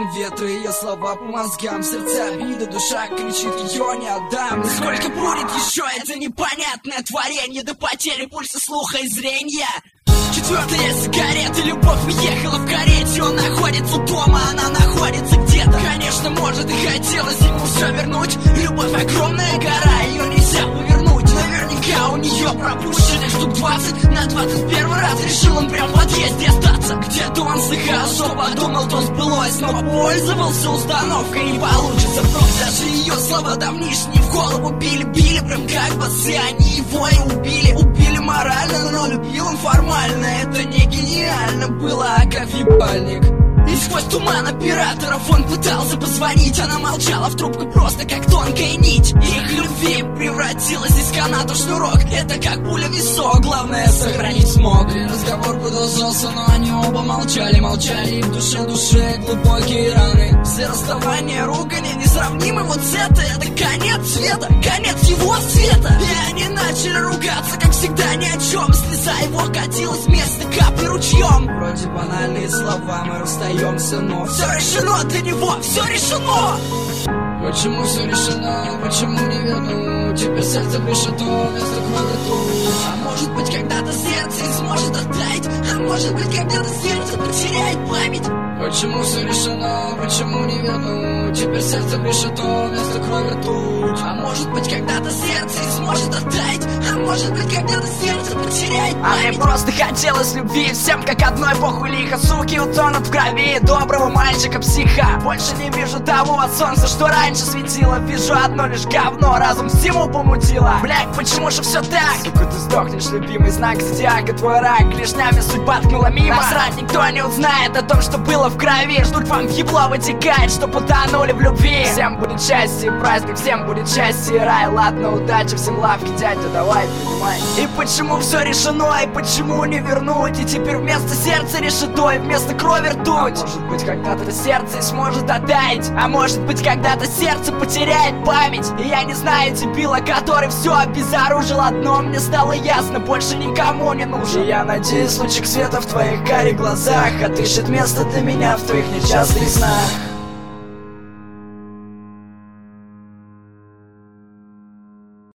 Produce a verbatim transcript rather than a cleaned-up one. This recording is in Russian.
ветра, ее слова по мозгам. Сердце обида, душа кричит, ее не отдам. И сколько будет еще это непонятное творение, до потери пульса, слуха и зрения. Четвертая сигарета, любовь уехала в карете. Он находится дома, она находится где-то. Конечно, может и хотелось ему все вернуть. Любовь огромная гора, ее нельзя повернуть. Наверняка у нее пропущено штук двадцать. На двадцать первый раз решил он прям в подъезде остаться. Где-то он слыхал, что подумал, то сбылось. Но пользовался установкой, не получится вновь. Даже ее слова давнишние в голову били-били. Прям как басы, они его и убили. Убили морально, но любил он формально. Это не гениально было, а как ебальник. И сквозь туман операторов он пытался позвонить. Она молчала в трубку просто как тонкая нить. Их любви превратилась из каната в шнурок. Это как пуля в висок, главное сохранить смог. И разговор продолжался, но они оба молчали. Молчали, и в душе душе глубокие раны. Все расставания, ругани несравнимы. Вот это, это конец света, конец его света. И они начали ругаться, как всегда, ни о чем. Слеза его катилась вместо капли ручьем. Вроде банальные слова, мы расстаемся, но все решено для него, все решено. Почему все решено, почему не верну? Теперь сердце решето, вместо крови рту. А может быть когда-то сердце не сможет оттаять. А может быть когда-то сердце потеряет память. Почему все решено, почему не верну? Теперь сердце решето, вместо крови рту. А может быть когда-то сердце не сможет оттаять. А может быть когда-то сердце потеряет память. А мне просто хотелось любви, всем как одной, похуй лихо. Суки утонут в крови доброго мальчика-психа. Больше не вижу того солнца, что раньше светило. Вижу одно лишь говно, разум всему помутило. Блядь, почему же все так? Сука, ты сдохнешь, любимый, знак зодиака, твой рак. Клешнями судьба ткнула мимо. Насрать, никто не узнает о том, что было в крови. Ждут вам ебло вытекает, что потонули в любви. Всем будет счастье и праздник, всем будет счастье и рай. Ладно, удачи, всем лавки, дядя, давай, принимай. И почему все решено, и почему не вернуть? И теперь вместо сердца решето, и вместо крови ртуть. А может быть когда-то сердце и сможет оттаять. А может быть когда-то сердце потеряет память. И я не знаю дебила, который все обезоружил. Одно мне стало ясно, больше никому не нужен. И я надеюсь, лучик света в твоих карих глазах отыщет место для меня в твоих нечастых снах.